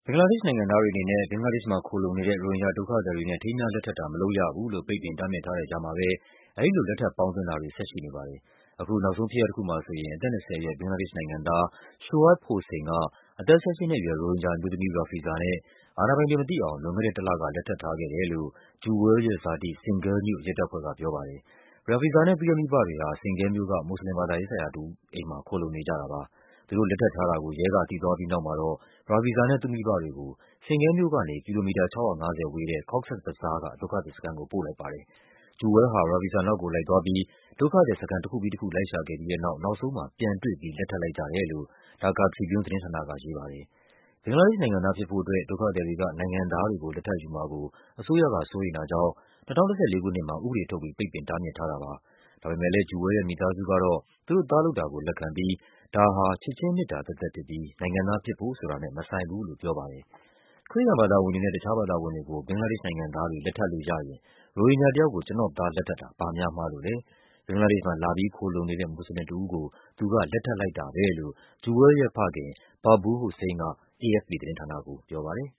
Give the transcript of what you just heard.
ဘင်္ဂလားဒေ့ရှ်နိုင်ငံသားတွေအနေနဲ့ ဘင်္ဂလားဒေ့ရှ်မှာခိုလှုံနေတဲ့ ရိုဟင်ဂျာဒုက္ခသည်တွေနဲ့ ထိမ်းမြားလက်ထပ်တာမလုပ်ရဘူးလို့ ပိတ်ပင်တားမြစ်ထားတဲ့ကြားမှာပဲ အဲဒီလို လက်ထပ်ပေါင်းသင်းတာတွေ ဆက်ရှိနေပါတယ်။ အခုနောက်ဆုံးဖြစ်ရပ်တခုမှာဆိုရင် အသက် 20 အရွယ် ဘင်္ဂလားဒေ့ရှ်နိုင်ငံသား Shoaib Hossain က အသက် ၁၈ နှစ်အရွယ် ရိုဟင်ဂျာအမျိုးသမီး Rafiza နဲ့ အာဏာပိုင်တွေမသိအောင် လွန်ခဲ့တဲ့တလက လက်ထပ်ထားခဲ့တယ်လို့ Jewell ရဲ့ဇာတိ Singal မြို့ ရဲတပ်ဖွဲ့ကပြောပါတယ်။ Rafiza နဲ့ သူ့ရဲ့မိဘတွေဟာ Singal မြို့က မွတ်ဆလင်ဘာသာရေးဆရာတဦးအိမ်မှာ ခိုလှုံနေကြတာပါ။ သူတို့လက်ထပ်ထားတာကို ရဲကသိသွားပြီးနောက်မှာတော့ Rafiza နဲ့ သူ့မိဘတွေကို Singal မြို့ကနေ ကီလိုမီတာ 650 ဝေးတဲ့ Cox's Bazar က ဒုက္ခသည်စခန်းကို ပို့လိုက်ပါတယ်။ Jewell ဟာ Rafiza နောက်ကိုလိုက်သွားပြီး ဒုက္ခသည်စခန်းတခုပြီးတခု လိုက်ရှာခဲ့ပြီးတဲ့နောက် နောက်ဆုံးမှာ ပြန်တွေ့ပြီး လက်ထပ်လိုက်ကြတယ်လို့ Dhaka Tribune သတင်းဌာနက ရေးပါတယ်။ ဘင်္ဂလားဒေ့ရှ်နိုင်ငံသားဖြစ်ဖို့အတွက် ဒုက္ခသည်တွေက နိုင်ငံသားတွေကို လက်ထပ်ယူမှာကို အစိုးရကစိုးရိမ်တာကြောင့် ၂၀၁၄ ခုနှစ်မှာ ဥပဒေထုတ်ပြီး ပိတ်ပင်တားမြစ်ထားတာပါ။ ဒါပေမဲ့လည်း Jewell ရဲ့မိသားစုကတော့ သူတို့သားလုပ်တာကို လက်ခံပြီး ဒါဟာ ချစ်ခြင်းမေတ္တာသက်သက်ဖြစ်ပြီး နိုင်ငံသားဖြစ်ဖို့ဆိုတာနဲ့ မဆိုင်ဘူးလို့ပြောပါတယ်။ ခရစ်ယာန်ဘာသာဝင်တွေနဲ့ တခြားဘာသာဝင်တွေကို ဘင်္ဂလားဒေ့ရှ်နိုင်ငံသားတွေ လက်ထပ်လို့ရရင် ရိုဟင်ဂျာတယောက်ကို ကျနော့်သားလက်ထပ်တာ ဘာများမှားလို့လဲ၊ ဘင်္ဂလားဒေ့ရှ်မှာ လာပြီးခိုလှုံနေတဲ့ မွတ်ဆလင်တဦးကို သူက လက်ထပ်လိုက်တာပဲလို့ Jewell ရဲ့ဖခင် Babul Hussain က AFP သတင်းဌာနကိုပြောပါတယ်